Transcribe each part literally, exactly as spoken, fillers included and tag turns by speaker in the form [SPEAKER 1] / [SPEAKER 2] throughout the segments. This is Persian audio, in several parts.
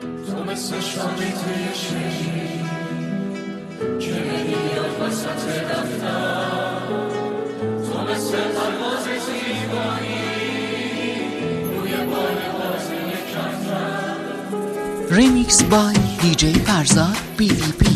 [SPEAKER 1] تو مثل شامی توی شیری که نمیاد وسط دفتر، تو مثل پرواز زیبایی روی بال بازی کفتر.
[SPEAKER 2] ریمیکس بای دی جی فرزاد بی وی پی.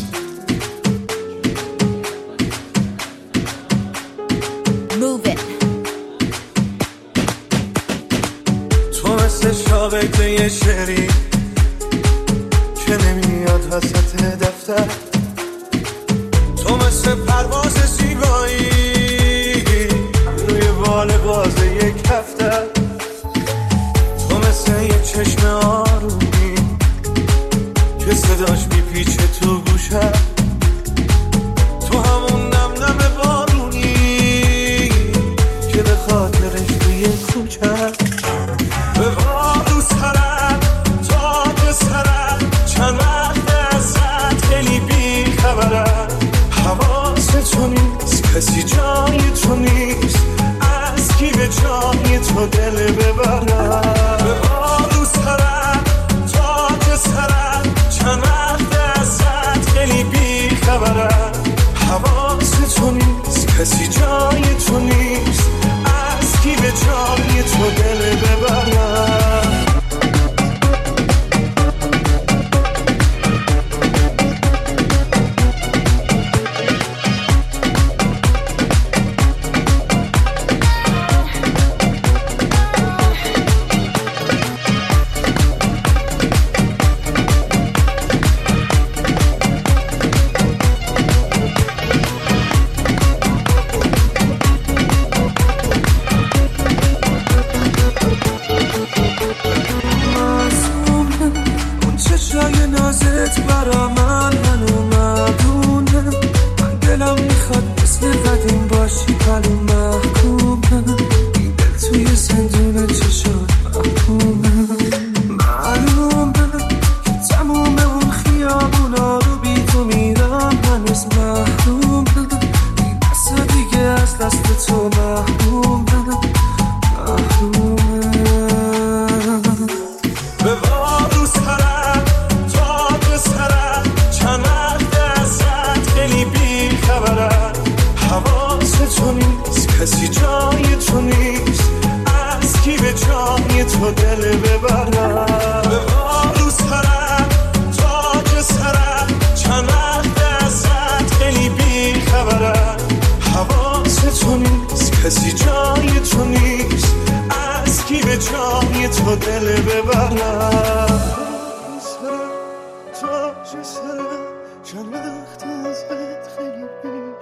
[SPEAKER 3] تو مثل شاقه توی شعری که نمیاد وسط دفتر، تو مثل پرواز زیبایی روی بال باز یک کفتر، تو مثل یه چشم آرومی که صداش میپیچه تو گوشم، تو همون نم نم بارونی که به خاطرش توی کوچم به بارو سرم تا سرم چند وقت ازت خیلی بی خبرم. حواس تو نیست، کسی جای تو نیست، از کی به جای تو دل ببرم. به بارو سرم تا سرم چند وقت ازت خیلی بی خبرم. حواس تو نیست، کسی جای تو نیست، از کی به جای تو دل ببرم. جای نازت برا من منو مدونه، من دلم میخواد مثل قدیم باشی پلو محکومه، این دل توی زندون چشات محکومه. معلومه که تموم اون خیابونا رو بی تو میرم هنوز محرومه، این دستا دیگه از دست تو محرومه محرومه. به بارو سرم تو نیست، کسی جای تو نیست، از کی به جای تو دل ببرم. به بارو سرم تاج سرم چند وقت ازت خیلی بی خبرم. حواس تو نیست، کسی جای تو نیست، از کی به جای تو دل ببرم. سرم تاج سرم چند وقت ازت خیلی بی